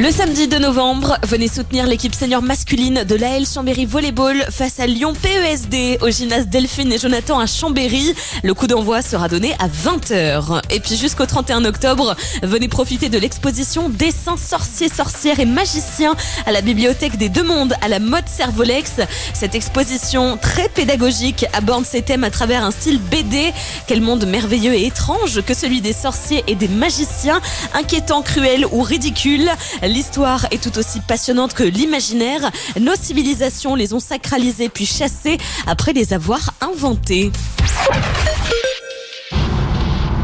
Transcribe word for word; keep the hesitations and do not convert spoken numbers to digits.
Le samedi deux novembre, venez soutenir l'équipe senior masculine de l'A L Chambéry Volleyball face à Lyon P E S D au gymnase Delphine et Jonathan à Chambéry. Le coup d'envoi sera donné à vingt heures. Et puis jusqu'au trente et un octobre, venez profiter de l'exposition Dessins sorciers, sorcières et magiciens à la bibliothèque des Deux Mondes à la mode Servolex. Cette exposition très pédagogique aborde ces thèmes à travers un style B D. Quel monde merveilleux et étrange que celui des sorciers et des magiciens, inquiétant, cruel ou ridicule. L'histoire est tout aussi passionnante que l'imaginaire. Nos civilisations les ont sacralisés puis chassés après les avoir inventés.